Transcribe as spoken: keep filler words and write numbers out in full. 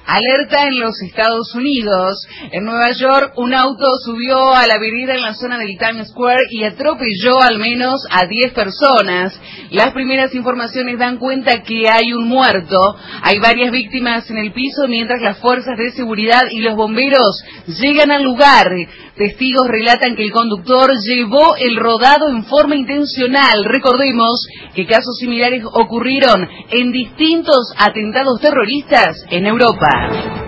Alerta en los Estados Unidos. En Nueva York, un auto subió a la vereda en la zona del Times Square y atropelló al menos a diez personas. Las primeras informaciones dan cuenta que hay un muerto. Hay varias víctimas en el piso mientras las fuerzas de seguridad y los bomberos llegan al lugar. Testigos relatan que el conductor llevó el rodado en forma intencional. Recordemos que casos similares ocurrieron en distintos atentados terroristas en Europa.